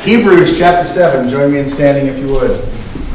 Hebrews chapter 7. Join me in standing if you would.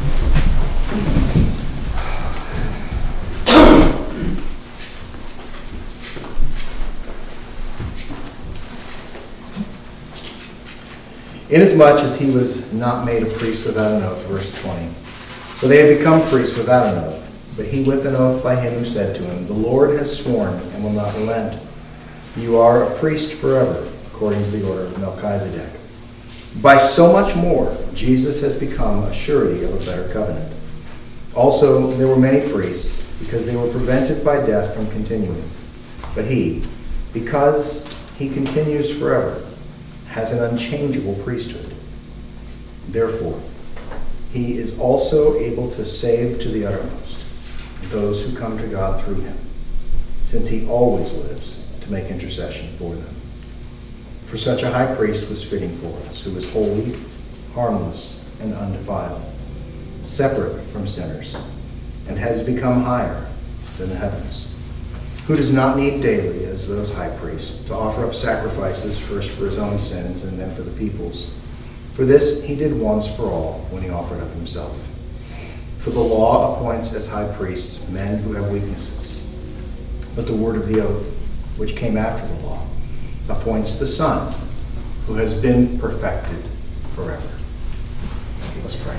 Inasmuch as he was not made a priest without an oath, verse 20. For they had become priests without an oath, but he with an oath by him who said to him, the Lord has sworn and will not relent. You are a priest forever, according to the order of Melchizedek. By so much more, Jesus has become a surety of a better covenant. Also, there were many priests, because they were prevented by death from continuing. But he, because he continues forever, has an unchangeable priesthood. Therefore, he is also able to save to the uttermost those who come to God through him, since he always lives to make intercession for them. For such a high priest was fitting for us, who is holy, harmless, and undefiled, separate from sinners, and has become higher than the heavens, who does not need daily, as those high priests, to offer up sacrifices, first for his own sins and then for the people's. For this he did once for all when he offered up himself. For the law appoints as high priests men who have weaknesses. But the word of the oath, which came after the law, appoints the Son, who has been perfected forever. Let's pray.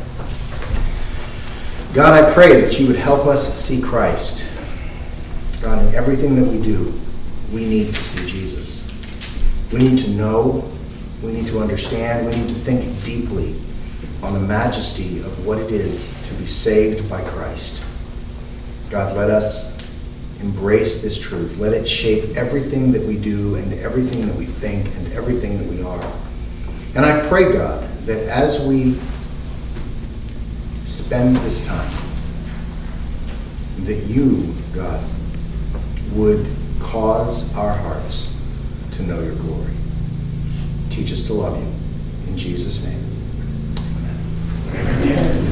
God, I pray that you would help us see Christ. God, in everything that we do, we need to see Jesus. We need to know, we need to understand, we need to think deeply on the majesty of what it is to be saved by Christ. God, let us embrace this truth. Let it shape everything that we do and everything that we think and everything that we are. And I pray, God, that as we spend this time, that you, God, would cause our hearts to know your glory. Teach us to love you. In Jesus' name. Amen.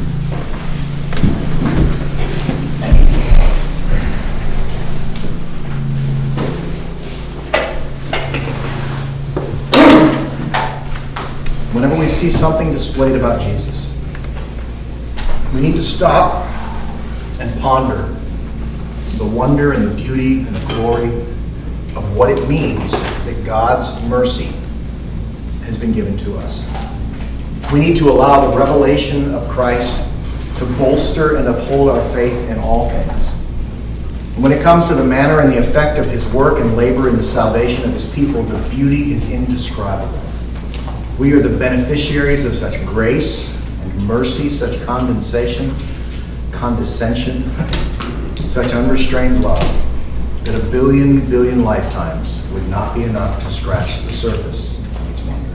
Whenever we see something displayed about Jesus, we need to stop and ponder the wonder and the beauty and the glory of what it means that God's mercy has been given to us. We need to allow the revelation of Christ to bolster and uphold our faith in all things. And when it comes to the manner and the effect of his work and labor in the salvation of his people, the beauty is indescribable. We are the beneficiaries of such grace and mercy, such condescension, such unrestrained love, that a billion lifetimes would not be enough to scratch the surface of its wonder.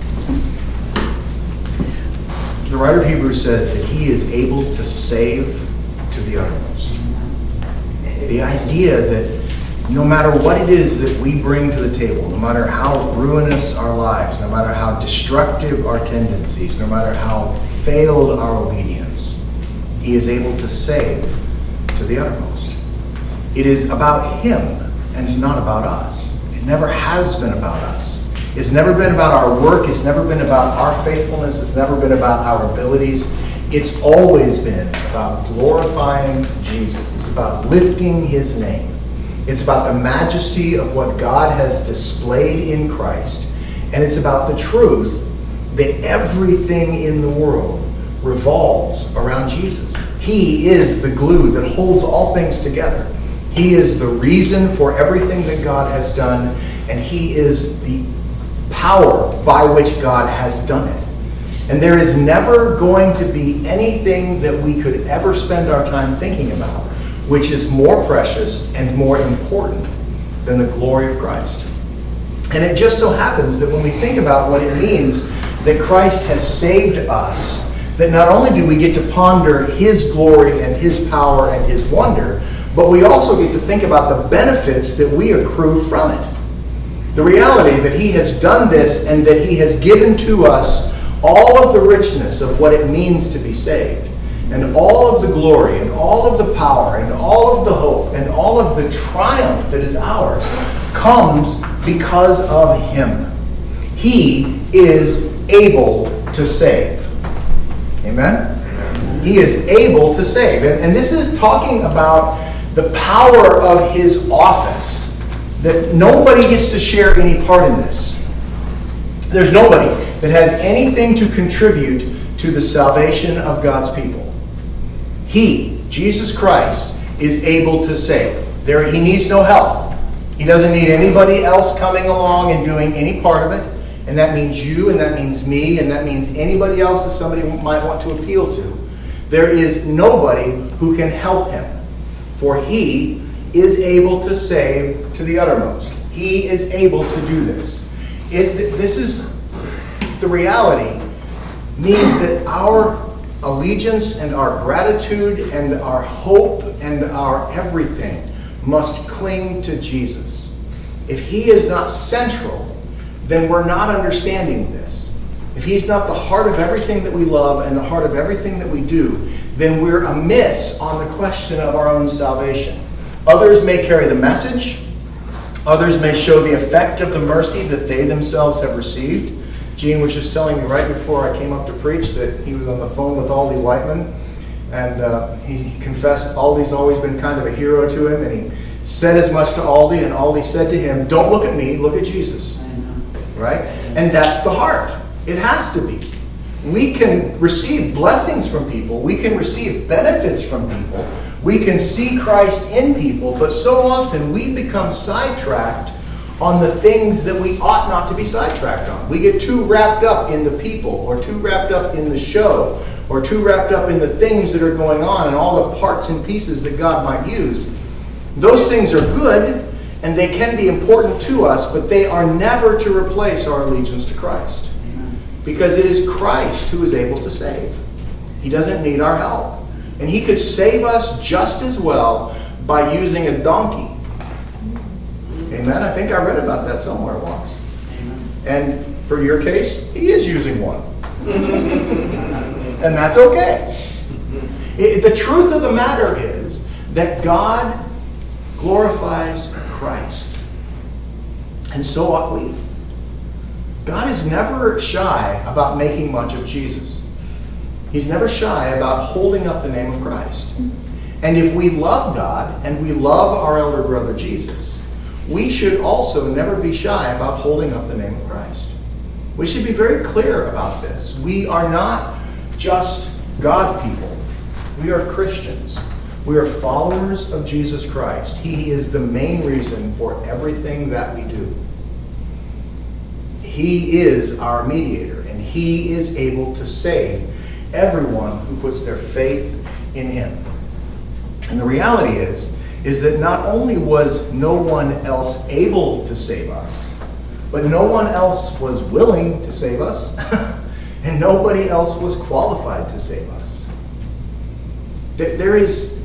The writer of Hebrews says that he is able to save to the uttermost. The idea that no matter what it is that we bring to the table, no matter how ruinous our lives, no matter how destructive our tendencies, no matter how failed our obedience, he is able to save to the uttermost. It is about him and not about us. It never has been about us. It's never been about our work. It's never been about our faithfulness. It's never been about our abilities. It's always been about glorifying Jesus. It's about lifting his name. It's about the majesty of what God has displayed in Christ. And it's about the truth that everything in the world revolves around Jesus. He is the glue that holds all things together. He is the reason for everything that God has done, and he is the power by which God has done it. And there is never going to be anything that we could ever spend our time thinking about which is more precious and more important than the glory of Christ. And it just so happens that when we think about what it means that Christ has saved us, that not only do we get to ponder his glory and his power and his wonder, but we also get to think about the benefits that we accrue from it. The reality that he has done this and that he has given to us all of the richness of what it means to be saved, and all of the glory and all of the power and all of the hope and all of the triumph that is ours comes because of him. He is able to save. Amen? He is able to save. And this is talking about the power of his office, that nobody gets to share any part in this. There's nobody that has anything to contribute to the salvation of God's people. He, Jesus Christ, is able to save. He needs no help. He doesn't need anybody else coming along and doing any part of it. And that means you, and that means me, and that means anybody else that somebody might want to appeal to. There is nobody who can help him. For he is able to save to the uttermost. He is able to do this. This is the reality, means that our allegiance and our gratitude and our hope and our everything must cling to Jesus. If he is not central, then we're not understanding this. If he's not the heart of everything that we love and the heart of everything that we do, then we're amiss on the question of our own salvation. Others may carry the message. Others may show the effect of the mercy that they themselves have received. Gene was just telling me right before I came up to preach that he was on the phone with Aldi Whiteman, and he confessed Aldi's always been kind of a hero to him, and he said as much to Aldi, and Aldi said to him, "Don't look at me, look at Jesus." Right? And that's the heart. It has to be. We can receive blessings from people. We can receive benefits from people. We can see Christ in people, but so often we become sidetracked on the things that we ought not to be sidetracked on. We get too wrapped up in the people, or too wrapped up in the show, or too wrapped up in the things that are going on and all the parts and pieces that God might use. Those things are good, and they can be important to us, but they are never to replace our allegiance to Christ. Because it is Christ who is able to save. He doesn't need our help. And he could save us just as well by using a donkey. Amen? I think I read about that somewhere once. And for your case, he is using one. And that's okay. The truth of the matter is that God glorifies Christ. And so ought we. God is never shy about making much of Jesus. He's never shy about holding up the name of Christ. And if we love God and we love our elder brother Jesus, we should also never be shy about holding up the name of Christ. We should be very clear about this. We are not just God people. We are Christians. We are followers of Jesus Christ. He is the main reason for everything that we do. He is our mediator, and he is able to save everyone who puts their faith in him. And the reality is that not only was no one else able to save us, but no one else was willing to save us, and nobody else was qualified to save us. There is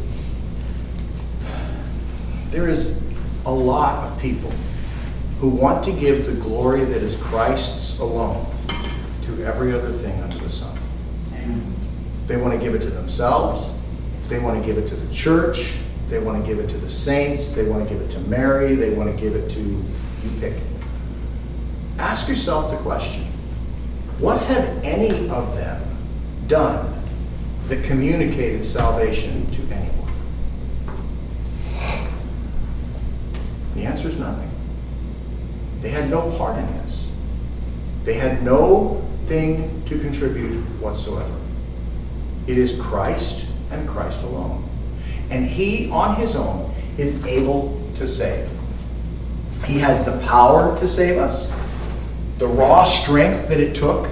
a lot of people who want to give the glory that is Christ's alone to every other thing under the sun. Amen. They want to give it to themselves. They want to give it to the church. They want to give it to the saints. They want to give it to Mary. They want to give it to, you pick it. Ask yourself the question, what have any of them done that communicated salvation to anyone? The answer is nothing. They had no part in this. They had no thing to contribute whatsoever. It is Christ and Christ alone. And he, on his own, is able to save. He has the power to save us, the raw strength that it took,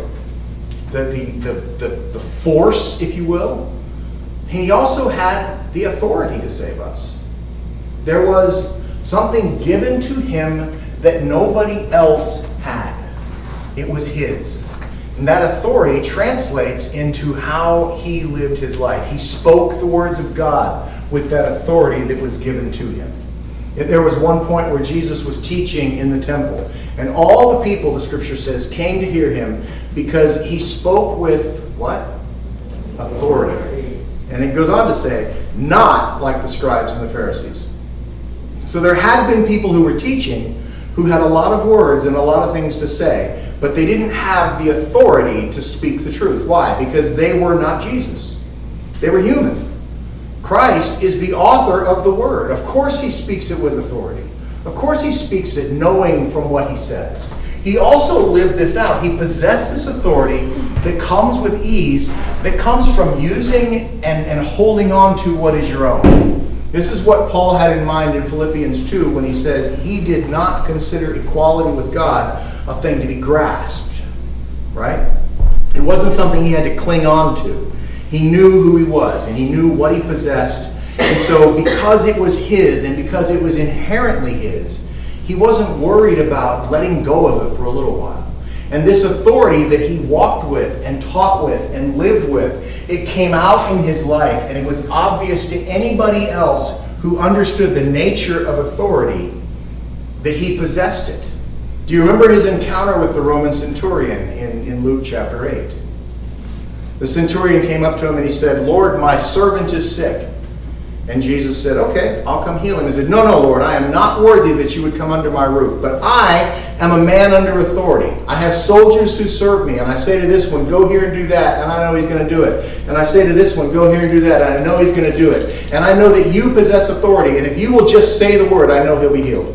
the force, if you will. He also had the authority to save us. There was something given to him that nobody else had. It was his. And that authority translates into how he lived his life. He spoke the words of God with that authority that was given to him. There was one point where Jesus was teaching in the temple, and all the people, the scripture says, came to hear him because he spoke with what? Authority. And it goes on to say, not like the scribes and the Pharisees. So there had been people who were teaching who had a lot of words and a lot of things to say, but they didn't have the authority to speak the truth. Why? Because they were not Jesus. They were human. Christ is the author of the word. Of course he speaks it with authority. Of course he speaks it knowing from what he says. He also lived this out. He possessed this authority that comes with ease, that comes from using and holding on to what is your own. This is what Paul had in mind in Philippians 2 when he says he did not consider equality with God a thing to be grasped. Right? It wasn't something he had to cling on to. He knew who he was and he knew what he possessed. And so because it was his and because it was inherently his, he wasn't worried about letting go of it for a little while. And this authority that he walked with and taught with and lived with, it came out in his life, and it was obvious to anybody else who understood the nature of authority that he possessed it. Do you remember his encounter with the Roman centurion in Luke chapter 8? The centurion came up to him and he said, "Lord, my servant is sick." And Jesus said, "Okay, I'll come heal him." He said, "No, Lord, I am not worthy that you would come under my roof, but I am a man under authority. I have soldiers who serve me, and I say to this one, go here and do that, and I know he's going to do it. And I say to this one, go here and do that, and I know he's going to do it. And I know that you possess authority, and if you will just say the word, I know he'll be healed."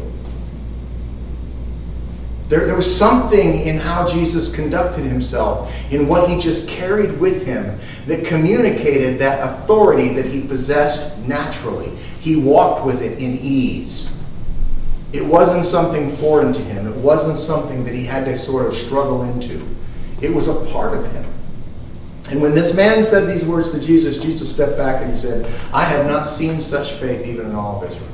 There was something in how Jesus conducted himself, in what he just carried with him, that communicated that authority that he possessed naturally. He walked with it in ease. It wasn't something foreign to him. It wasn't something that he had to sort of struggle into. It was a part of him. And when this man said these words to Jesus, Jesus stepped back and he said, "I have not seen such faith even in all of Israel.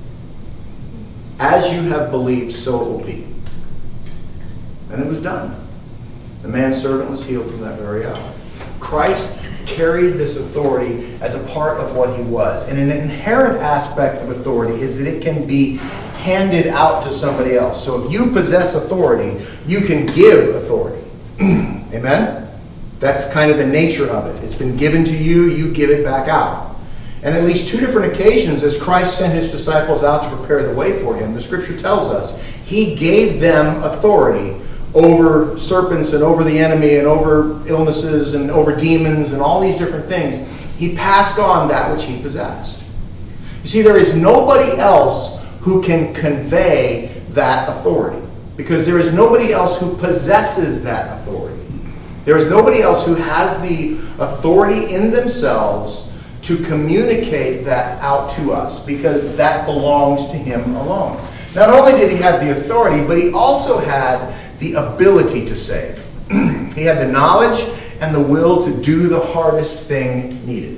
As you have believed, so it will be." And it was done. The man's servant was healed from that very hour. Christ carried this authority as a part of what he was. And an inherent aspect of authority is that it can be handed out to somebody else. So if you possess authority, you can give authority. Amen? That's kind of the nature of it. It's been given to you, you give it back out. And at least 2 different occasions, as Christ sent his disciples out to prepare the way for him, the scripture tells us he gave them authority over serpents and over the enemy and over illnesses and over demons and all these different things. He passed on that which he possessed. You see, there is nobody else who can convey that authority, because there is nobody else who possesses that authority. There is nobody else who has the authority in themselves to communicate that out to us, because that belongs to him alone. Not only did he have the authority, but he also had the ability to save. He had the knowledge and the will to do the hardest thing needed.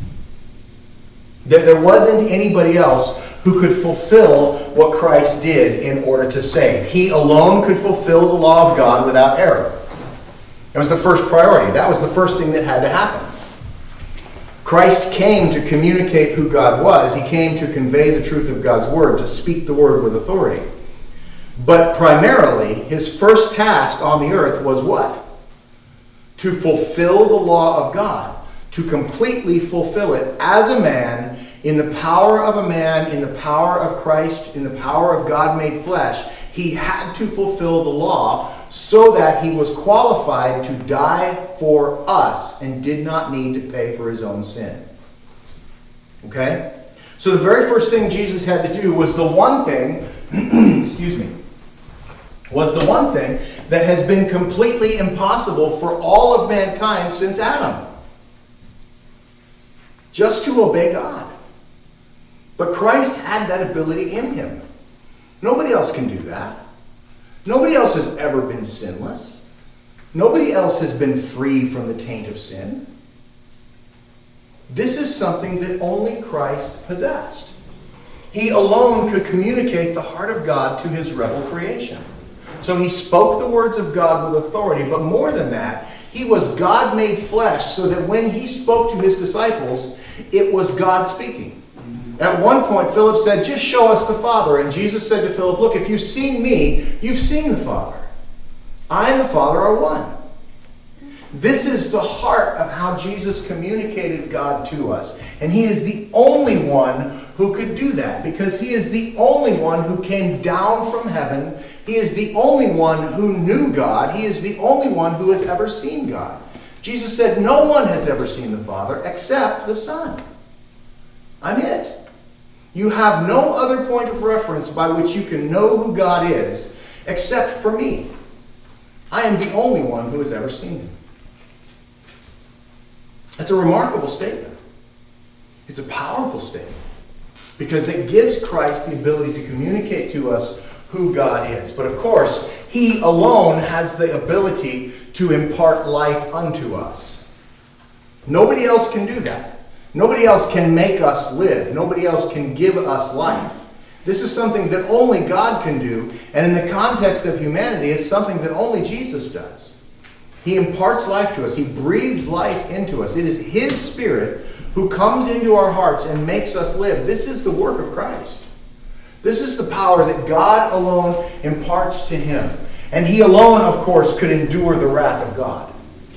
There wasn't anybody else who could fulfill what Christ did in order to save. He alone could fulfill the law of God without error. That was the first priority. That was the first thing that had to happen. Christ came to communicate who God was. He came to convey the truth of God's word, to speak the word with authority. But primarily, his first task on the earth was what? To fulfill the law of God. To completely fulfill it as a man, in the power of a man, in the power of Christ, in the power of God made flesh. He had to fulfill the law so that he was qualified to die for us and did not need to pay for his own sin. Okay? So the very first thing Jesus had to do was the one thing, was the one thing that has been completely impossible for all of mankind since Adam. Just to obey God. But Christ had that ability in him. Nobody else can do that. Nobody else has ever been sinless. Nobody else has been free from the taint of sin. This is something that only Christ possessed. He alone could communicate the heart of God to his rebel creation. So he spoke the words of God with authority, but more than that, he was God made flesh, so that when he spoke to his disciples, it was God speaking. At one point, Philip said, "Just show us the Father." And Jesus said to Philip, "Look, if you've seen me, you've seen the Father. I and the Father are one." This is the heart of how Jesus communicated God to us. And he is the only one who could do that, because he is the only one who came down from heaven. He is the only one who knew God. He is the only one who has ever seen God. Jesus said, no one has ever seen the Father except the Son. I'm it. You have no other point of reference by which you can know who God is except for me. I am the only one who has ever seen him. That's a remarkable statement. It's a powerful statement because it gives Christ the ability to communicate to us who God is. But of course, he alone has the ability to impart life unto us. Nobody else can do that. Nobody else can make us live. Nobody else can give us life. This is something that only God can do, and in the context of humanity, it's something that only Jesus does. He imparts life to us. He breathes life into us. It is his Spirit who comes into our hearts and makes us live. This is the work of Christ. This is the power that God alone imparts to him. And he alone, of course, could endure the wrath of God.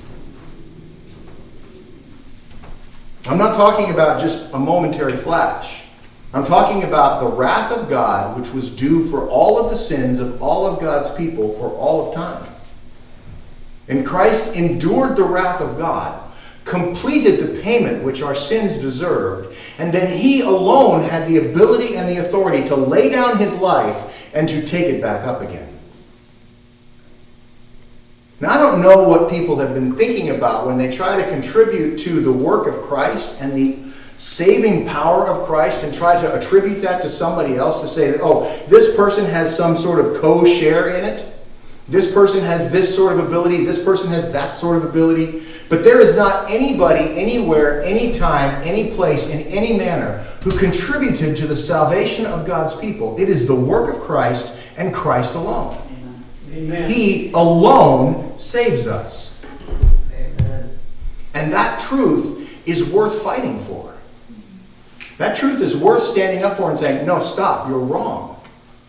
I'm not talking about just a momentary flash. I'm talking about the wrath of God, which was due for all of the sins of all of God's people for all of time. And Christ endured the wrath of God, completed the payment which our sins deserved, and then he alone had the ability and the authority to lay down his life and to take it back up again. Now, I don't know what people have been thinking about when they try to contribute to the work of Christ and the saving power of Christ and try to attribute that to somebody else, to say that, oh, this person has some sort of co-share in it. This person has this sort of ability. This person has that sort of ability. But there is not anybody, anywhere, anytime, any place, in any manner who contributed to the salvation of God's people. It is the work of Christ and Christ alone. Amen. He alone saves us. Amen. And that truth is worth fighting for. That truth is worth standing up for and saying, no, stop, you're wrong.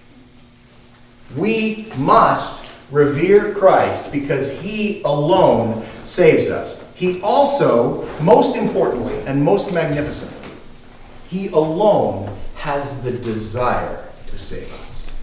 We must revere Christ because he alone saves us. He also, most importantly and most magnificently, he alone has the desire to save us.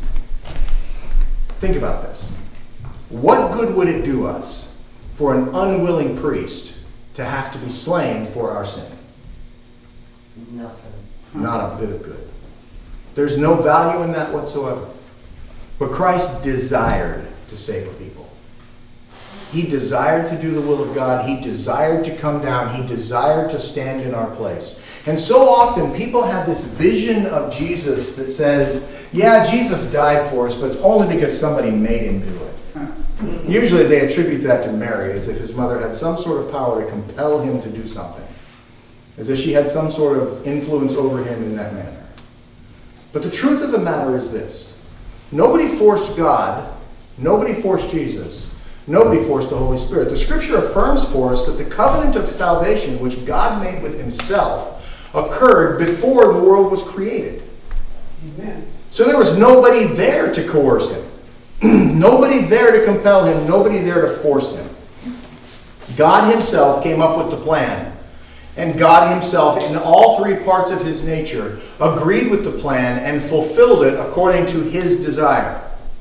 Think about this. What good would it do us for an unwilling priest to have to be slain for our sin? Nothing. Not a bit of good. There's no value in that whatsoever. But Christ desired to save a people. He desired to do the will of God. He desired to come down. He desired to stand in our place. And so often people have this vision of Jesus that says, yeah, Jesus died for us, but it's only because somebody made him do it. Usually they attribute that to Mary, as if his mother had some sort of power to compel him to do something. As if she had some sort of influence over him in that manner. But the truth of the matter is this. Nobody forced God. Nobody forced Jesus. Nobody forced the Holy Spirit. The Scripture affirms for us that the covenant of salvation which God made with himself occurred before the world was created. Amen. So there was nobody there to coerce him. Nobody there to compel him. Nobody there to force him. God himself came up with the plan. And God himself, in all three parts of his nature, agreed with the plan and fulfilled it according to his desire.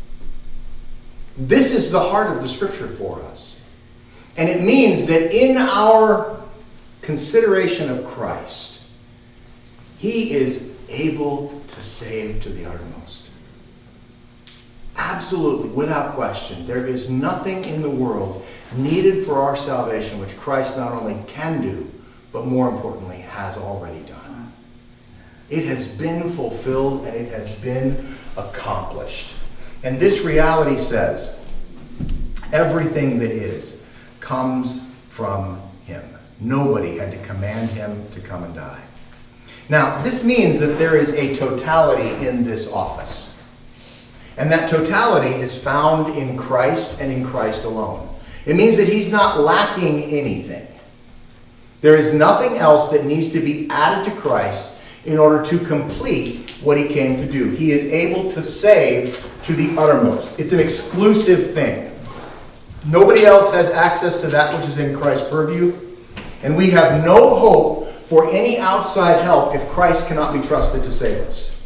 This is the heart of the Scripture for us. And it means that in our consideration of Christ, he is able to save to the uttermost. Absolutely, without question. There is nothing in the world needed for our salvation which Christ not only can do, but more importantly, has already done. It has been fulfilled and it has been accomplished. And this reality says, everything that is comes from him. Nobody had to command him to come and die. Now, this means that there is a totality in this office. And that totality is found in Christ and in Christ alone. It means that he's not lacking anything. There is nothing else that needs to be added to Christ in order to complete what he came to do. He is able to save to the uttermost. It's an exclusive thing. Nobody else has access to that which is in Christ's purview. And we have no hope for any outside help if Christ cannot be trusted to save us.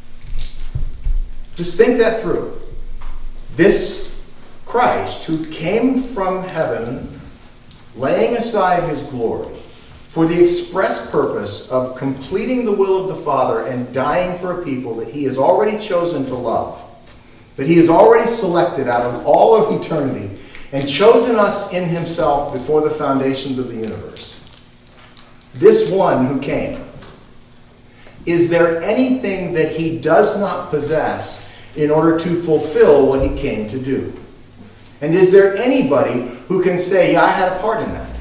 Just think that through. This Christ, who came from heaven, laying aside his glory, for the express purpose of completing the will of the Father and dying for a people that he has already chosen to love, that he has already selected out of all of eternity and chosen us in himself before the foundations of the universe. This one who came, is there anything that he does not possess in order to fulfill what he came to do? And is there anybody who can say, yeah, I had a part in that?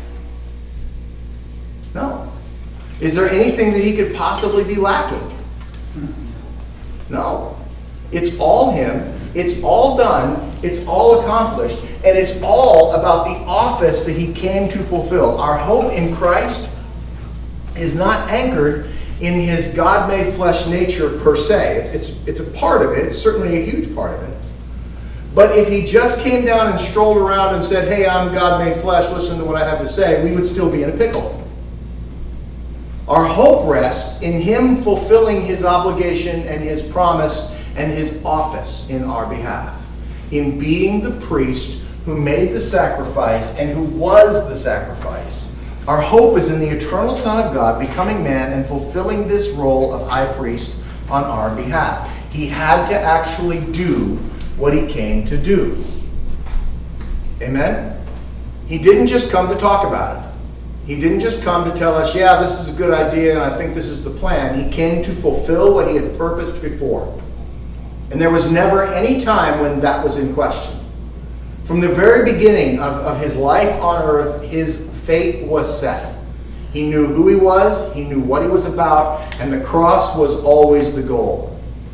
No. Is there anything that he could possibly be lacking? No. It's all him. It's all done. It's all accomplished. And it's all about the office that he came to fulfill. Our hope in Christ is not anchored in his God-made flesh nature per se. It's a part of it. It's certainly a huge part of it. But if he just came down and strolled around and said, hey, I'm God-made flesh, listen to what I have to say, we would still be in a pickle. Our hope rests in him fulfilling his obligation and his promise and his office in our behalf, in being the priest who made the sacrifice and who was the sacrifice. Our hope is in the eternal Son of God becoming man and fulfilling this role of high priest on our behalf. He had to actually do what he came to do. Amen? He didn't just come to talk about it. He didn't just come to tell us, yeah, this is a good idea and I think this is the plan. He came to fulfill what he had purposed before. And there was never any time when that was in question. From the very beginning of his life on earth, his fate was set. He knew who he was, he knew what he was about, and the cross was always the goal.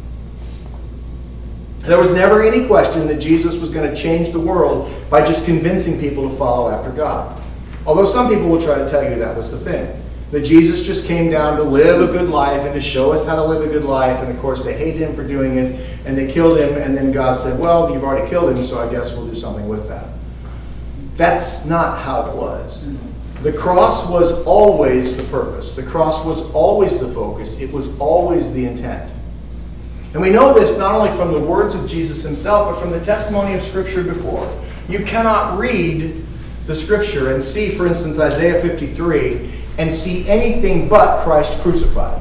There was never any question that Jesus was going to change the world by just convincing people to follow after God. Although some people will try to tell you that was the thing. That Jesus just came down to live a good life and to show us how to live a good life. And of course they hated him for doing it and they killed him. And then God said, well, you've already killed him, so I guess we'll do something with that. That's not how it was. The cross was always the purpose. The cross was always the focus. It was always the intent. And we know this not only from the words of Jesus himself, but from the testimony of Scripture before. You cannot read the Scripture and see, for instance, Isaiah 53, and see anything but Christ crucified.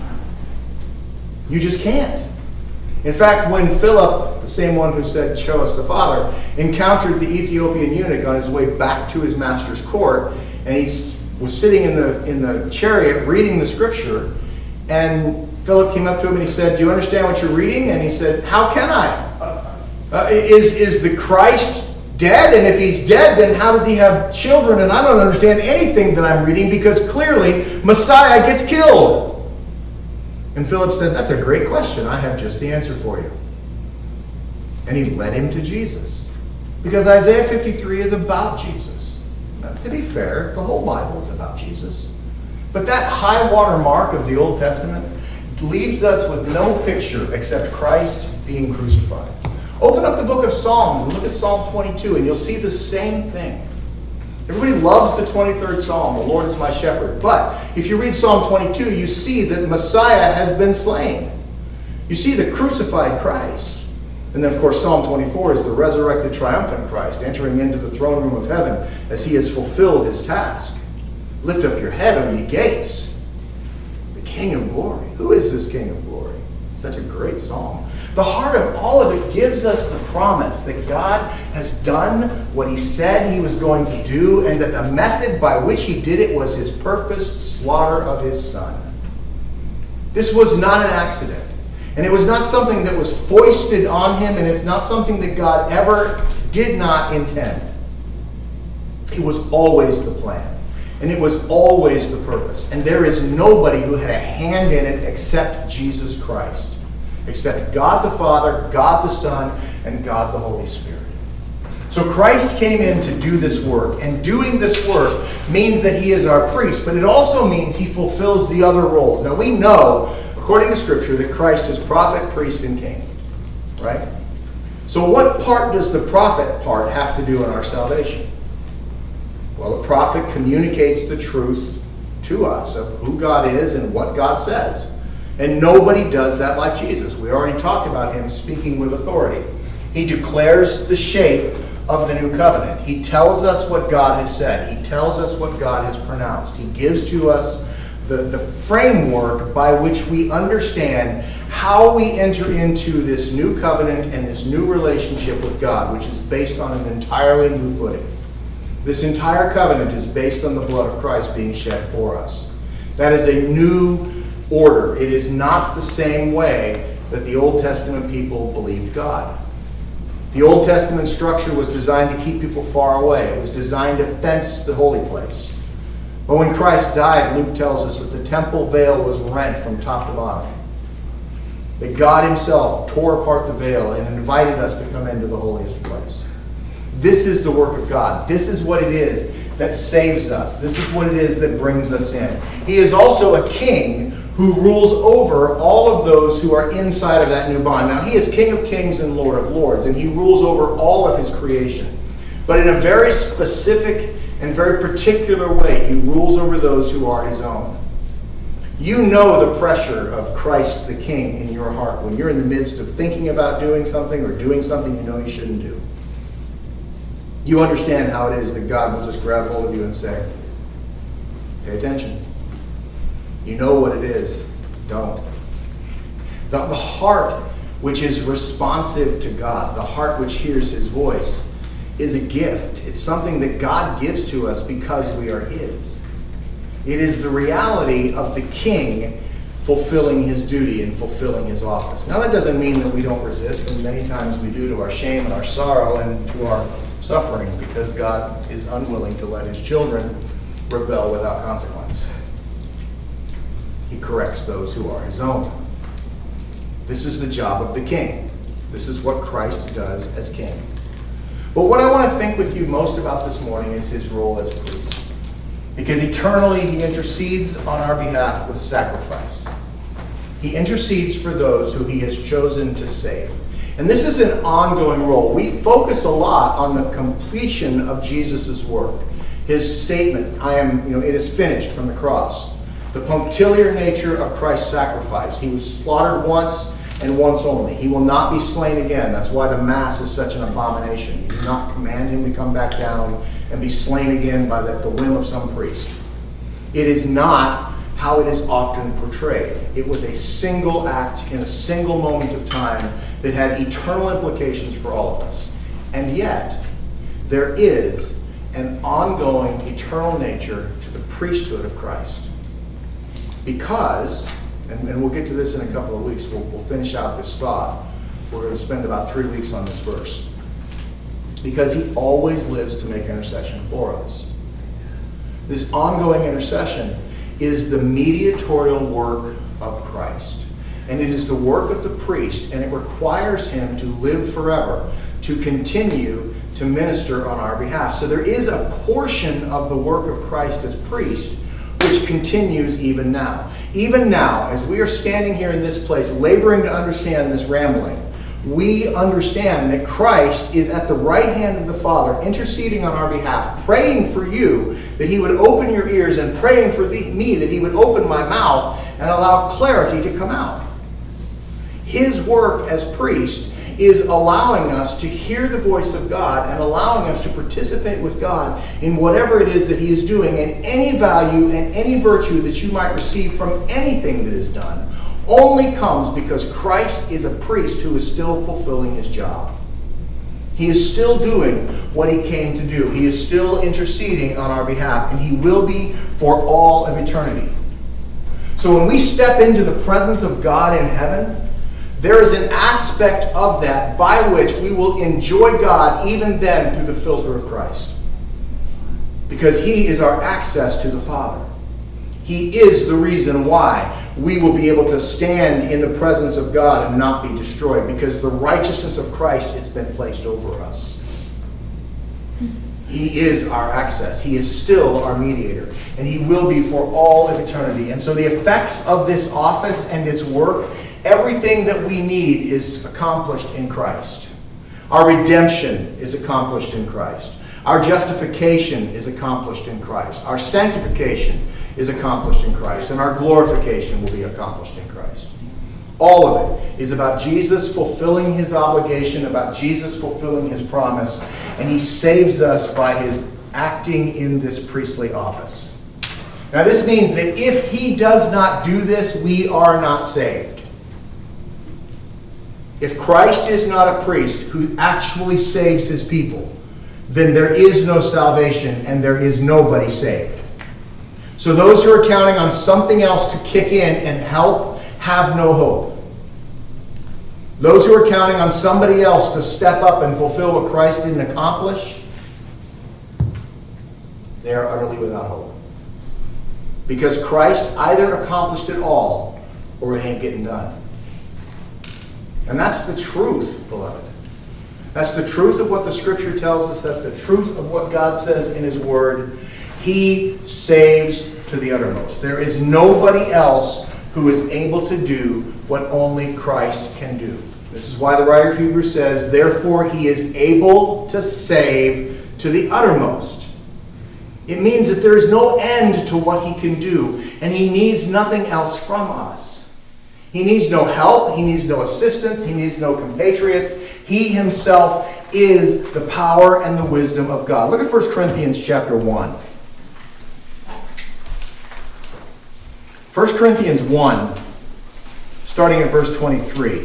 You just can't. In fact, when Philip, the same one who said, show us the Father, encountered the Ethiopian eunuch on his way back to his master's court, and he was sitting in the chariot reading the Scripture, and Philip came up to him and he said, do you understand what you're reading? And he said, how can I? Is the Christ dead? And if he's dead, then how does he have children? And I don't understand anything that I'm reading because clearly Messiah gets killed. And Philip said, that's a great question. I have just the answer for you. And he led him to Jesus. Because Isaiah 53 is about Jesus. Now, to be fair, the whole Bible is about Jesus. But that high water mark of the Old Testament leaves us with no picture except Christ being crucified. Open up the book of Psalms and look at Psalm 22 and you'll see the same thing. Everybody loves the 23rd Psalm, the Lord is my shepherd. But if you read Psalm 22, you see that Messiah has been slain. You see the crucified Christ. And then, of course, Psalm 24 is the resurrected, triumphant Christ entering into the throne room of heaven as he has fulfilled his task. Lift up your head, O ye gates. The King of glory. Who is this King of glory? Such a great psalm. The heart of all of it gives us the promise that God has done what he said he was going to do, and that the method by which he did it was his purposed slaughter of his son. This was not an accident. And it was not something that was foisted on him, and it's not something that God ever did not intend. It was always the plan. And it was always the purpose. And there is nobody who had a hand in it except Jesus Christ. Except God the Father, God the Son, and God the Holy Spirit. So Christ came in to do this work. And doing this work means that he is our priest. But it also means he fulfills the other roles. Now we know, according to Scripture, that Christ is prophet, priest, and king. Right? So what part does the prophet part have to do in our salvation? Well, the prophet communicates the truth to us of who God is and what God says. And nobody does that like Jesus. We already talked about him speaking with authority. He declares the shape of the new covenant. He tells us what God has said. He tells us what God has pronounced. He gives to us the framework by which we understand how we enter into this new covenant and this new relationship with God, which is based on an entirely new footing. This entire covenant is based on the blood of Christ being shed for us. That is a new order. It is not the same way that the Old Testament people believed God. The Old Testament structure was designed to keep people far away. It was designed to fence the holy place. But when Christ died, Luke tells us that the temple veil was rent from top to bottom. That God himself tore apart the veil and invited us to come into the holiest place. This is the work of God. This is what it is that saves us. This is what it is that brings us in. He is also a king who rules over all of those who are inside of that new bond. Now, he is King of Kings and Lord of Lords, and he rules over all of his creation. But in a very specific and very particular way, he rules over those who are his own. You know the pressure of Christ the King in your heart when you're in the midst of thinking about doing something or doing something you know you shouldn't do. You understand how it is that God will just grab hold of you and say, pay attention. You know what it is. Don't. The heart which is responsive to God, the heart which hears his voice, is a gift. It's something that God gives to us because we are his. It is the reality of the king fulfilling his duty and fulfilling his office. Now, that doesn't mean that we don't resist, and many times we do, to our shame and our sorrow and to our suffering, because God is unwilling to let his children rebel without consequence. He corrects those who are his own. This is the job of the king. This is what Christ does as king. But what I want to think with you most about this morning is his role as priest. Because eternally he intercedes on our behalf with sacrifice. He intercedes for those who he has chosen to save. And this is an ongoing role. We focus a lot on the completion of Jesus' work. His statement, it is finished, from the cross. The punctiliar nature of Christ's sacrifice. He was slaughtered once and once only. He will not be slain again. That's why the Mass is such an abomination. You do not command him to come back down and be slain again by the whim of some priest. It is not how it is often portrayed. It was a single act in a single moment of time that had eternal implications for all of us. And yet, there is an ongoing eternal nature to the priesthood of Christ. Because, and we'll get to this in a couple of weeks, we'll finish out this thought. We're going to spend about 3 weeks on this verse. Because he always lives to make intercession for us. This ongoing intercession is the mediatorial work of Christ. And it is the work of the priest, and it requires him to live forever, to continue to minister on our behalf. So there is a portion of the work of Christ as priest which continues even now. Even now, as we are standing here in this place, laboring to understand this rambling, we understand that Christ is at the right hand of the Father, interceding on our behalf, praying for you that he would open your ears, and praying for me that he would open my mouth and allow clarity to come out. His work as priest is allowing us to hear the voice of God and allowing us to participate with God in whatever it is that he is doing, and any value and any virtue that you might receive from anything that is done only comes because Christ is a priest who is still fulfilling his job. He is still doing what he came to do. He is still interceding on our behalf, and he will be for all of eternity. So when we step into the presence of God in heaven, there is an aspect of that by which we will enjoy God even then through the filter of Christ. Because he is our access to the Father. He is the reason why we will be able to stand in the presence of God and not be destroyed, because the righteousness of Christ has been placed over us. He is our access. He is still our mediator, and he will be for all of eternity. And so the effects of this office and its work, everything that we need is accomplished in Christ. Our redemption is accomplished in Christ. Our justification is accomplished in Christ. Our sanctification is accomplished in Christ. And our glorification will be accomplished in Christ. All of it is about Jesus fulfilling his obligation, about Jesus fulfilling his promise, and he saves us by his acting in this priestly office. Now this means that if he does not do this, we are not saved. If Christ is not a priest who actually saves his people, then there is no salvation and there is nobody saved. So those who are counting on something else to kick in and help have no hope. Those who are counting on somebody else to step up and fulfill what Christ didn't accomplish, they are utterly without hope. Because Christ either accomplished it all or it ain't getting done. And that's the truth, beloved. That's the truth of what the Scripture tells us. That's the truth of what God says in his word. He saves to the uttermost. There is nobody else who is able to do what only Christ can do. This is why the writer of Hebrews says, therefore he is able to save to the uttermost. It means that there is no end to what he can do, and he needs nothing else from us. He needs no help, he needs no assistance, he needs no compatriots. He himself is the power and the wisdom of God. Look at 1 Corinthians chapter 1. 1 Corinthians 1, starting at verse 23.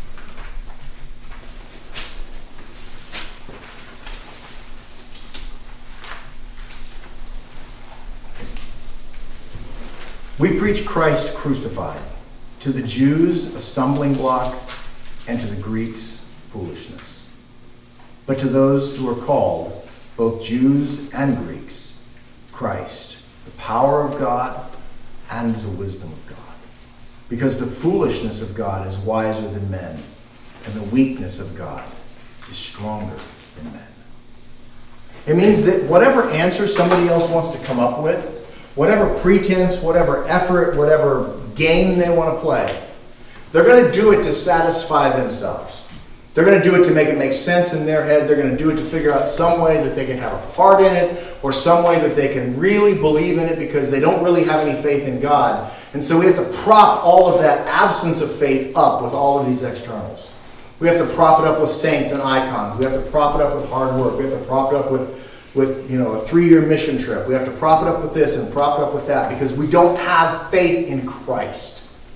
We preach Christ crucified, to the Jews a stumbling block, and to the Greeks foolishness. But to those who are called, both Jews and Greeks, Christ, the power of God and the wisdom of God. Because the foolishness of God is wiser than men, and the weakness of God is stronger than men. It means that whatever answer somebody else wants to come up with, whatever pretense, whatever effort, whatever game they want to play, they're going to do it to satisfy themselves. They're going to do it to make it make sense in their head. They're going to do it to figure out some way that they can have a part in it, or some way that they can really believe in it because they don't really have any faith in God. And so we have to prop all of that absence of faith up with all of these externals. We have to prop it up with saints and icons. We have to prop it up with hard work. We have to prop it up with a 3-year mission trip. We have to prop it up with this and prop it up with that because we don't have faith in Christ.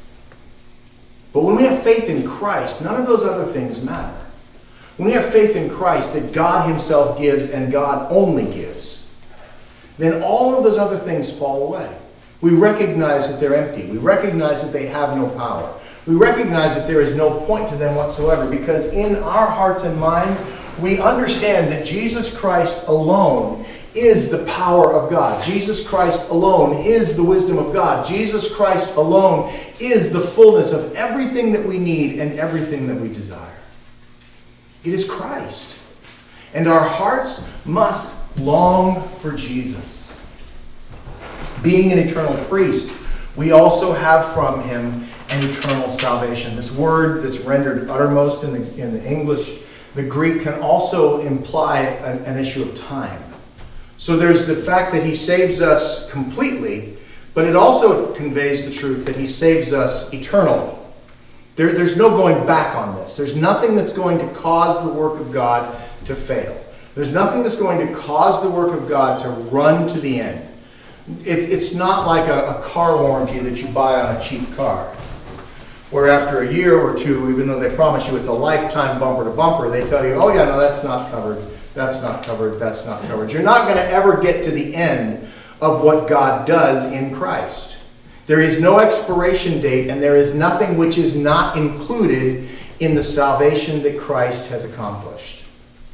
But when we have faith in Christ, none of those other things matter. When we have faith in Christ that God himself gives and God only gives, then all of those other things fall away. We recognize that they're empty. We recognize that they have no power. We recognize that there is no point to them whatsoever because in our hearts and minds, we understand that Jesus Christ alone is the power of God. Jesus Christ alone is the wisdom of God. Jesus Christ alone is the fullness of everything that we need and everything that we desire. It is Christ. And our hearts must long for Jesus. Being an eternal priest, we also have from him an eternal salvation. This word that's rendered uttermost in the English, the Greek, can also imply an issue of time. So there's the fact that he saves us completely, but it also conveys the truth that he saves us eternally. There's no going back on this. There's nothing that's going to cause the work of God to fail. There's nothing that's going to cause the work of God to run to the end. It's not like a car warranty that you buy on a cheap car, where after a year or two, even though they promise you it's a lifetime bumper to bumper, they tell you, oh yeah, no, that's not covered, that's not covered, that's not covered. You're not going to ever get to the end of what God does in Christ. There is no expiration date, and there is nothing which is not included in the salvation that Christ has accomplished.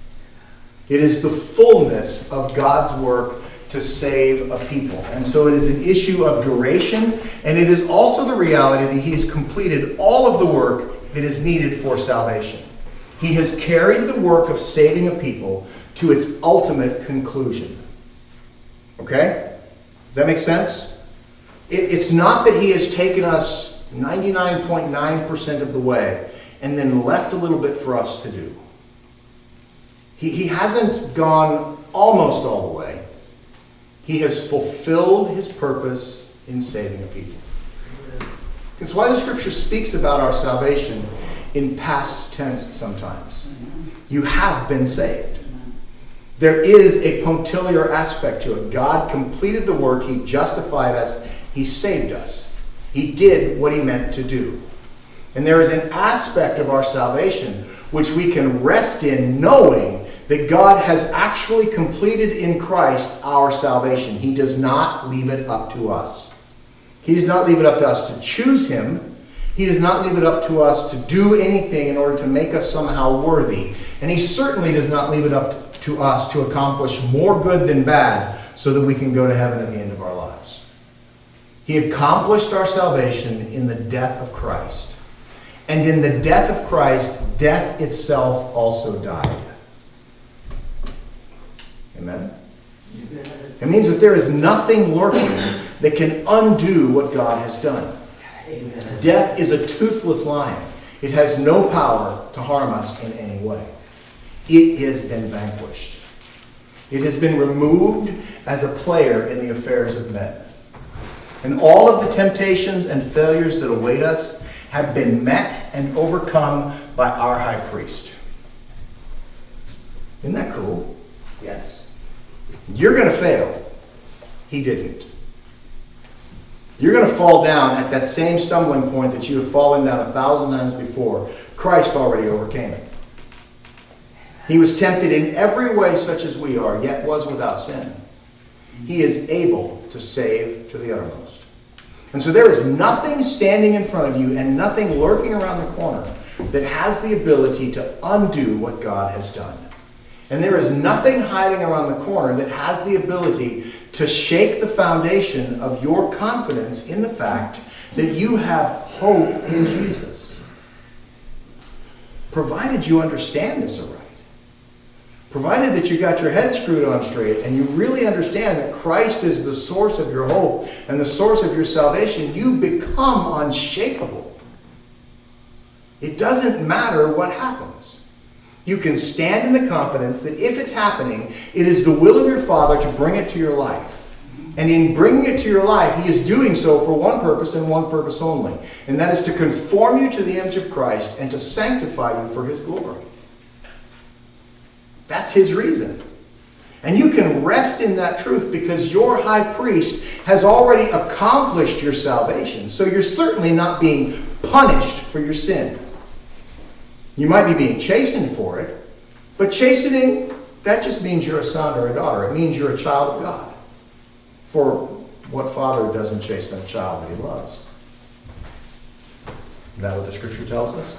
It is the fullness of God's work to save a people. And so it is an issue of duration, and it is also the reality that he has completed all of the work that is needed for salvation. He has carried the work of saving a people to its ultimate conclusion. Okay? Does that make sense? It's not that he has taken us 99.9% of the way and then left a little bit for us to do. He hasn't gone almost all the way. He has fulfilled his purpose in saving a people. It's why the scripture speaks about our salvation in past tense sometimes. You have been saved. There is a punctiliar aspect to it. God completed the work. He justified us. He saved us. He did what he meant to do. And there is an aspect of our salvation which we can rest in, knowing that God has actually completed in Christ our salvation. He does not leave it up to us. He does not leave it up to us to choose him. He does not leave it up to us to do anything in order to make us somehow worthy. And he certainly does not leave it up to us to accomplish more good than bad so that we can go to heaven at the end of our lives. He accomplished our salvation in the death of Christ. And in the death of Christ, death itself also died. Amen? It means that there is nothing lurking that can undo what God has done. Amen. Death is a toothless lion. It has no power to harm us in any way. It has been vanquished. It has been removed as a player in the affairs of men. And all of the temptations and failures that await us have been met and overcome by our high priest. Isn't that cool? Yes. You're going to fail. He didn't. You're going to fall down at that same stumbling point that you have fallen down 1,000 times before. Christ already overcame it. He was tempted in every way such as we are, yet was without sin. He is able to save to the uttermost. And so there is nothing standing in front of you and nothing lurking around the corner that has the ability to undo what God has done. And there is nothing hiding around the corner that has the ability to shake the foundation of your confidence in the fact that you have hope in Jesus. Provided you understand this aright. Provided that you got your head screwed on straight and you really understand that Christ is the source of your hope and the source of your salvation, you become unshakable. It doesn't matter what happens. You can stand in the confidence that if it's happening, it is the will of your Father to bring it to your life. And in bringing it to your life, he is doing so for one purpose and one purpose only. And that is to conform you to the image of Christ and to sanctify you for his glory. That's his reason. And you can rest in that truth because your high priest has already accomplished your salvation. So you're certainly not being punished for your sin. You might be being chastened for it, but chastening, that just means you're a son or a daughter. It means you're a child of God. For what father doesn't chasten a child that he loves? Isn't that what the scripture tells us?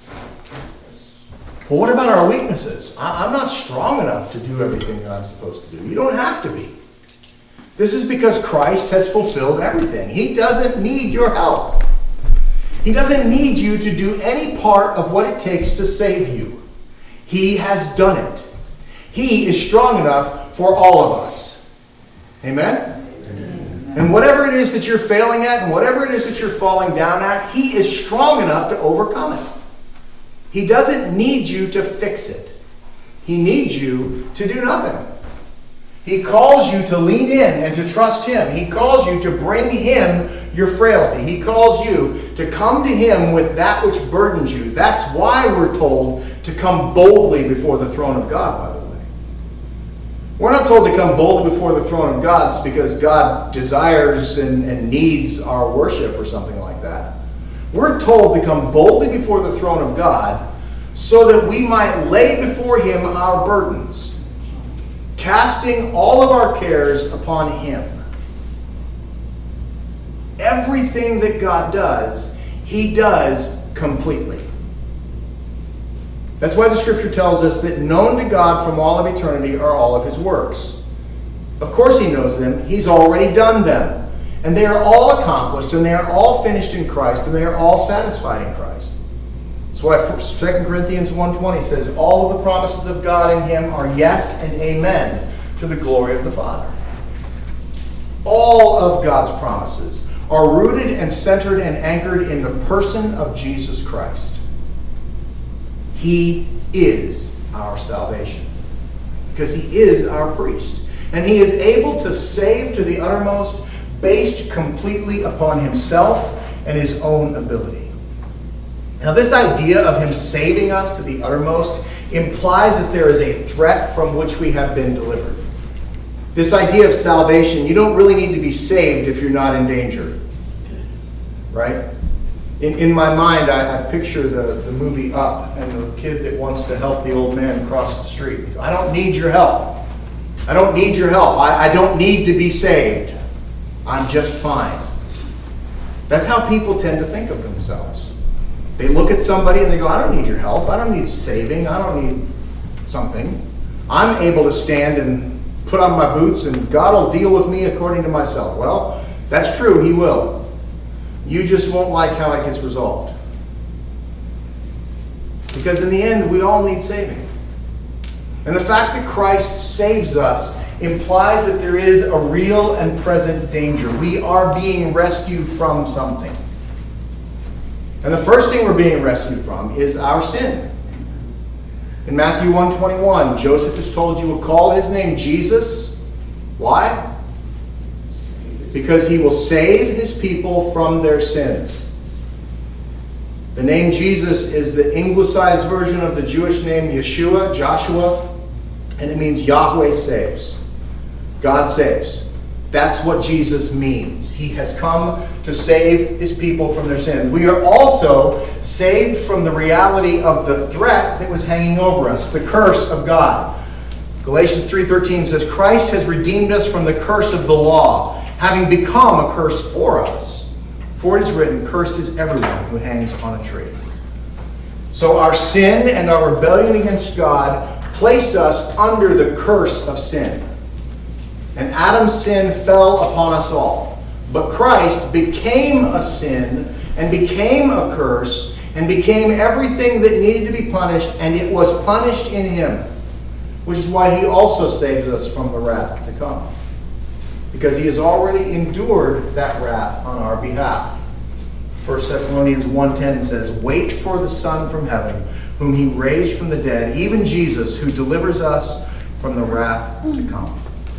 Well, what about our weaknesses? I'm not strong enough to do everything that I'm supposed to do. You don't have to be. This is because Christ has fulfilled everything. He doesn't need your help. He doesn't need you to do any part of what it takes to save you. He has done it. He is strong enough for all of us. Amen? And whatever it is that you're failing at and whatever it is that you're falling down at, he is strong enough to overcome it. He doesn't need you to fix it. He needs you to do nothing. He calls you to lean in and to trust him. He calls you to bring him your frailty. He calls you to come to him with that which burdens you. That's why we're told to come boldly before the throne of God, by the way. We're not told to come boldly before the throne of God because God desires and needs our worship or something like that. We're told to come boldly before the throne of God so that we might lay before him our burdens, casting all of our cares upon him. Everything that God does, he does completely. That's why the scripture tells us that known to God from all of eternity are all of his works. Of course he knows them. He's already done them. And they are all accomplished, and they are all finished in Christ, and they are all satisfied in Christ. That's why 2 Corinthians 1:20 says, all of the promises of God in him are yes and amen to the glory of the Father. All of God's promises are rooted and centered and anchored in the person of Jesus Christ. He is our salvation. because he is our priest. And he is able to save to the uttermost based completely upon himself and his own ability. Now, this idea of him saving us to the uttermost implies that there is a threat from which we have been delivered. This idea of salvation, you don't really need to be saved if you're not in danger. Right? In my mind, I picture the movie Up and the kid that wants to help the old man cross the street. I don't need your help. I don't need your help. I don't need to be saved. I'm just fine. That's how people tend to think of themselves. They look at somebody and they go, I don't need your help. I don't need saving. I don't need something. I'm able to stand and put on my boots and God will deal with me according to myself. Well, that's true. He will. You just won't like how it gets resolved. Because in the end, we all need saving. And the fact that Christ saves us implies that there is a real and present danger. We are being rescued from something. And the first thing we're being rescued from is our sin. In Matthew 1:21, Joseph is told you will call his name Jesus. Why? Because he will save his people from their sins. The name Jesus is the anglicized version of the Jewish name Yeshua, Joshua, and it means Yahweh saves. God saves. That's what Jesus means. He has come to save his people from their sins. We are also saved from the reality of the threat that was hanging over us, the curse of God. Galatians 3:13 says, Christ has redeemed us from the curse of the law, having become a curse for us. For it is written, cursed is everyone who hangs on a tree. So our sin and our rebellion against God placed us under the curse of sin. And Adam's sin fell upon us all. But Christ became a sin and became a curse and became everything that needed to be punished, and it was punished in him. Which is why he also saves us from the wrath to come. Because he has already endured that wrath on our behalf. 1 Thessalonians 1:10 says, wait for the Son from heaven, whom he raised from the dead, even Jesus, who delivers us from the wrath to come.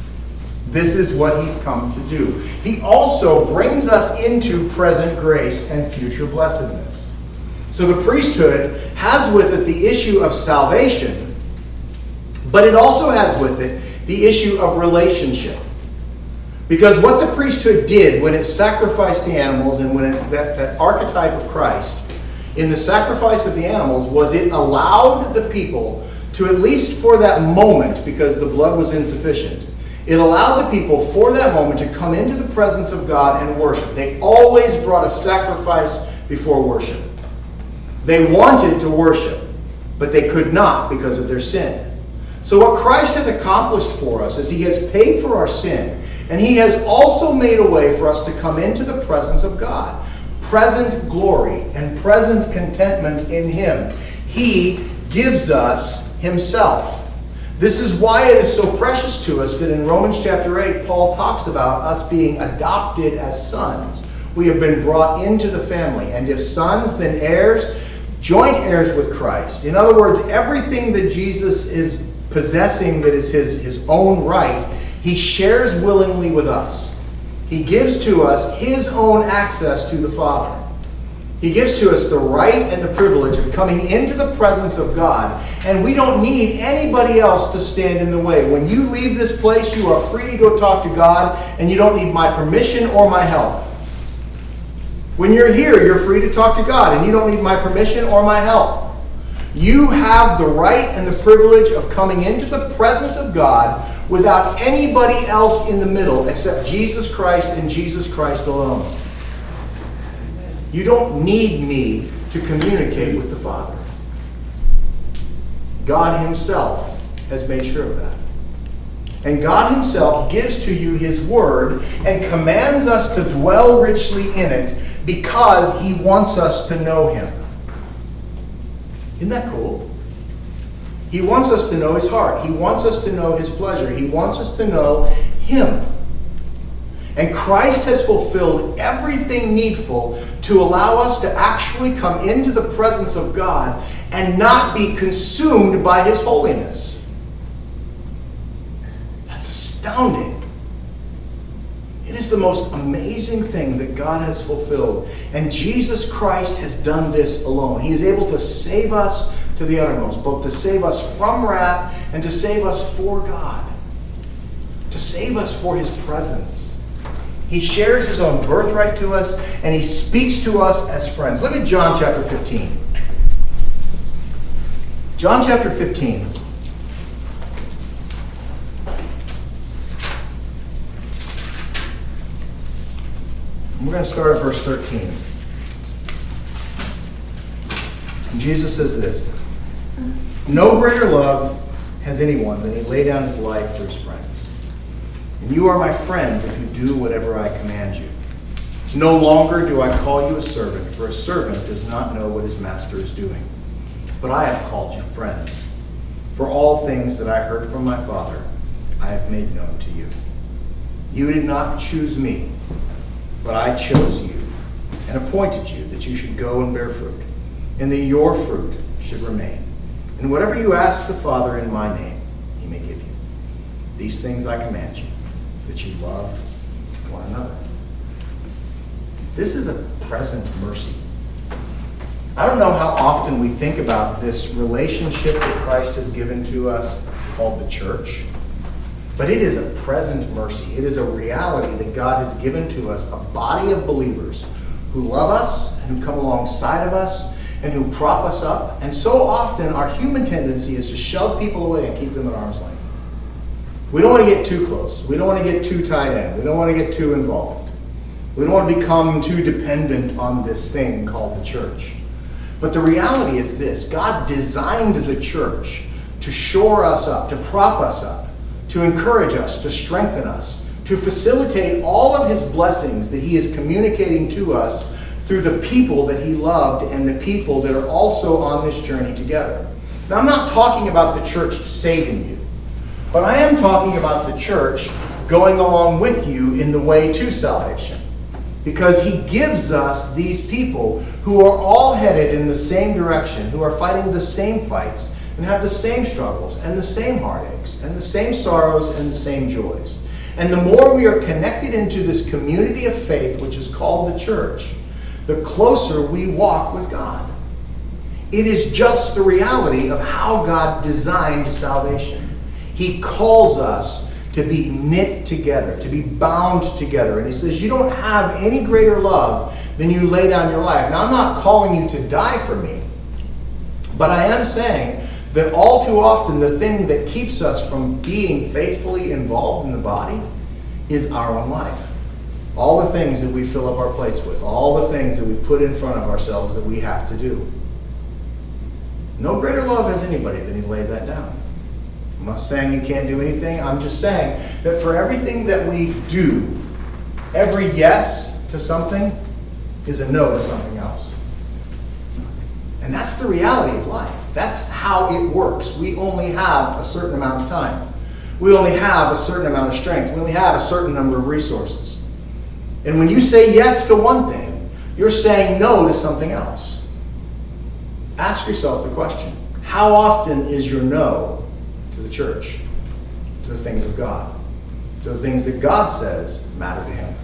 This is what he's come to do. He also brings us into present grace and future blessedness. So the priesthood has with it the issue of salvation, but it also has with it the issue of relationship. Because what the priesthood did when it sacrificed the animals and when it, that archetype of Christ, in the sacrifice of the animals, was it allowed the people to, at least for that moment, because the blood was insufficient, it allowed the people for that moment to come into the presence of God and worship. They always brought a sacrifice before worship. They wanted to worship, but they could not because of their sin. So what Christ has accomplished for us is he has paid for our sin, and he has also made a way for us to come into the presence of God. Present glory and present contentment in him. He gives us himself. This is why it is so precious to us that in Romans chapter 8, Paul talks about us being adopted as sons. We have been brought into the family. And if sons, then heirs, joint heirs with Christ. In other words, everything that Jesus is possessing that is his own right, he shares willingly with us. He gives to us his own access to the Father. He gives to us the right and the privilege of coming into the presence of God, and we don't need anybody else to stand in the way. When you leave this place, you are free to go talk to God, and you don't need my permission or my help. When you're here, you're free to talk to God, and you don't need my permission or my help. You have the right and the privilege of coming into the presence of God without anybody else in the middle except Jesus Christ and Jesus Christ alone. You don't need me to communicate with the Father. God himself has made sure of that. And God himself gives to you his word and commands us to dwell richly in it because he wants us to know him. Isn't that cool? He wants us to know his heart. He wants us to know his pleasure. He wants us to know him. And Christ has fulfilled everything needful to allow us to actually come into the presence of God and not be consumed by his holiness. astounding. It is the most amazing thing that God has fulfilled. And Jesus Christ has done this alone. He is able to save us to the uttermost, both to save us from wrath and to save us for God, to save us for his presence. He shares his own birthright to us, and he speaks to us as friends. Look at John chapter 15. John chapter 15. We're going to start at verse 13. And Jesus says this: "No greater love has anyone than he lay down his life for his friends. And you are my friends if you do whatever I command you. No longer do I call you a servant, for a servant does not know what his master is doing. But I have called you friends. For all things that I heard from my Father, I have made known to you. You did not choose me, but I chose you and appointed you that you should go and bear fruit, and that your fruit should remain. And whatever you ask the Father in my name, he may give you. These things I command you, that you love one another." This is a present mercy. I don't know how often we think about this relationship that Christ has given to us called the church, but it is a present mercy. It is a reality that God has given to us, a body of believers who love us and who come alongside of us and who prop us up. And so often our human tendency is to shove people away and keep them at arm's length. We don't want to get too close. We don't want to get too tied in. We don't want to get too involved. We don't want to become too dependent on this thing called the church. But the reality is this: God designed the church to shore us up, to prop us up, to encourage us, to strengthen us, to facilitate all of his blessings that he is communicating to us through the people that he loved and the people that are also on this journey together. Now, I'm not talking about the church saving you, but I am talking about the church going along with you in the way to salvation. Because he gives us these people who are all headed in the same direction, who are fighting the same fights, and have the same struggles, and the same heartaches, and the same sorrows, and the same joys. And the more we are connected into this community of faith, which is called the church, the closer we walk with God. It is just the reality of how God designed salvation. He calls us to be knit together, to be bound together. And he says, you don't have any greater love than you lay down your life. Now, I'm not calling you to die for me, but I am saying that all too often the thing that keeps us from being faithfully involved in the body is our own life. All the things that we fill up our plates with, all the things that we put in front of ourselves that we have to do. No greater love has anybody than he laid that down. I'm not saying you can't do anything. I'm just saying that for everything that we do, every yes to something is a no to something else. And that's the reality of life. That's how it works. We only have a certain amount of time. We only have a certain amount of strength. We only have a certain number of resources. And when you say yes to one thing, you're saying no to something else. Ask yourself the question, how often is your no to the church, to the things of God, to the things that God says matter to him?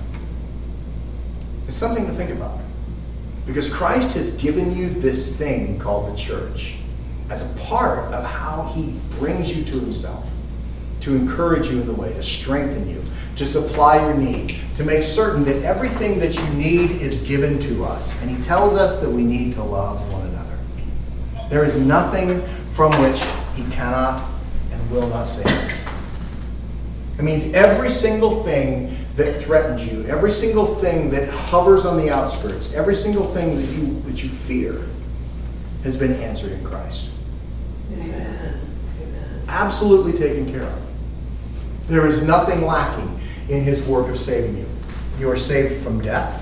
It's something to think about. Because Christ has given you this thing called the church as a part of how he brings you to himself, to encourage you in the way, to strengthen you, to supply your need, to make certain that everything that you need is given to us. And he tells us that we need to love one another. There is nothing from which he cannot and will not save us. It means every single thing that threatens you, every single thing that hovers on the outskirts, every single thing that you fear has been answered in Christ. Amen. Absolutely taken care of. There is nothing lacking in his work of saving you. You are saved from death.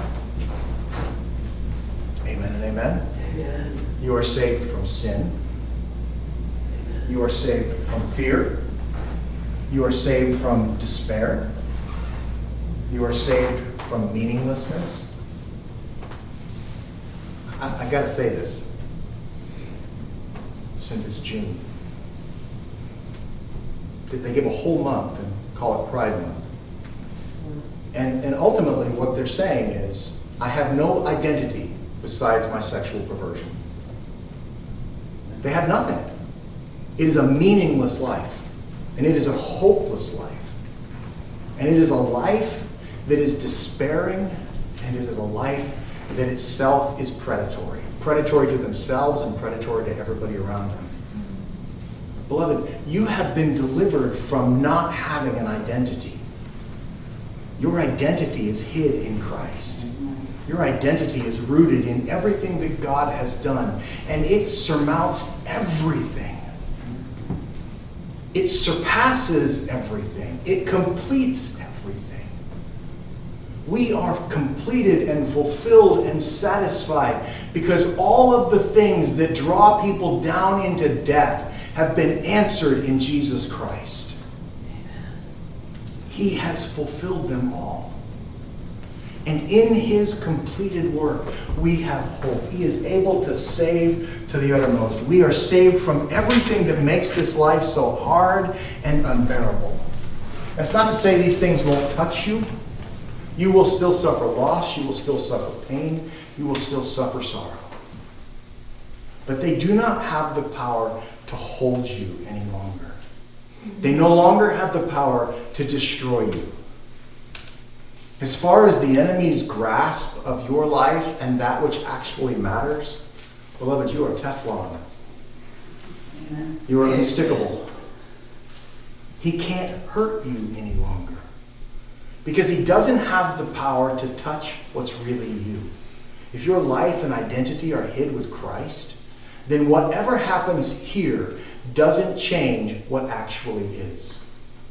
Amen and amen. Amen. You are saved from sin. You are saved from fear. You are saved from despair. You are saved from meaninglessness. I got to say this, since it's June. They give a whole month in call it Pride Month. And ultimately what they're saying is, I have no identity besides my sexual perversion. They have nothing. It is a meaningless life. And it is a hopeless life. And it is a life that is despairing, and it is a life that itself is predatory. Predatory to themselves and predatory to everybody around them. Beloved, you have been delivered from not having an identity. Your identity is hid in Christ. Your identity is rooted in everything that God has done, and it surmounts everything. It surpasses everything. It completes everything. We are completed and fulfilled and satisfied because all of the things that draw people down into death have been answered in Jesus Christ. He has fulfilled them all. And in his completed work, we have hope. He is able to save to the uttermost. We are saved from everything that makes this life so hard and unbearable. That's not to say these things won't touch you. You will still suffer loss. You will still suffer pain. You will still suffer sorrow. But they do not have the power to hold you any longer. They no longer have the power to destroy you. As far as the enemy's grasp of your life and that which actually matters, beloved, you are Teflon. Amen. You are unstickable. He can't hurt you any longer because he doesn't have the power to touch what's really you. If your life and identity are hid with Christ, then whatever happens here doesn't change what actually is.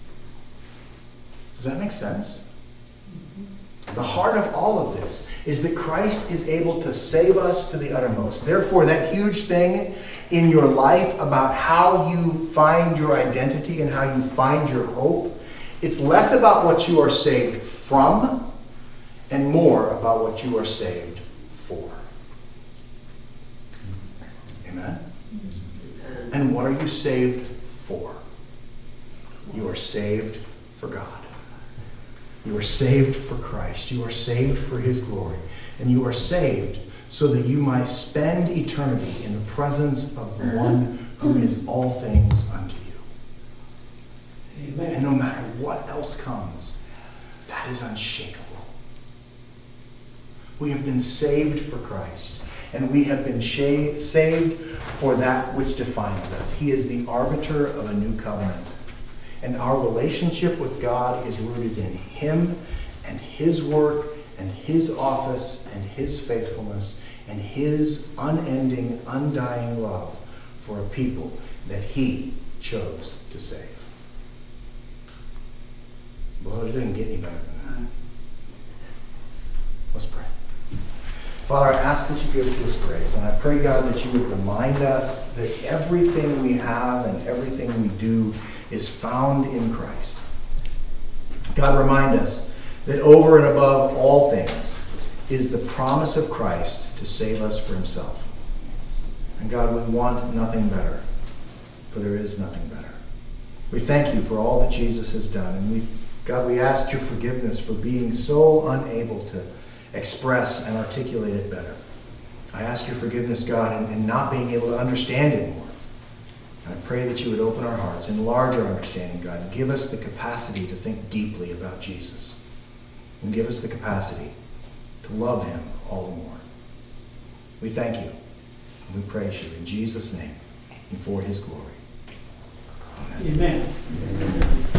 Does that make sense? The heart of all of this is that Christ is able to save us to the uttermost. Therefore, that huge thing in your life about how you find your identity and how you find your hope, it's less about what you are saved from and more about what you are saved for. Amen? And what are you saved for? You are saved for God. You are saved for Christ. You are saved for his glory. And you are saved so that you might spend eternity in the presence of the one who is all things unto you. Amen. And no matter what else comes, that is unshakable. We have been saved for Christ. And we have been saved for that which defines us. He is the arbiter of a new covenant. And our relationship with God is rooted in him and his work and his office and his faithfulness and his unending, undying love for a people that he chose to save. Beloved, it doesn't get any better than that. Let's pray. Father, I ask that you give to us grace, and I pray, God, that you would remind us that everything we have and everything we do is found in Christ. God, remind us that over and above all things is the promise of Christ to save us for himself. And God, we want nothing better, for there is nothing better. We thank you for all that Jesus has done, and God, we ask your forgiveness for being so unable to express and articulate it better. I ask your forgiveness, God, in not being able to understand it more. And I pray that you would open our hearts, enlarge our understanding, God, and give us the capacity to think deeply about Jesus. And give us the capacity to love him all the more. We thank you, and we praise you in Jesus' name and for his glory. Amen. Amen.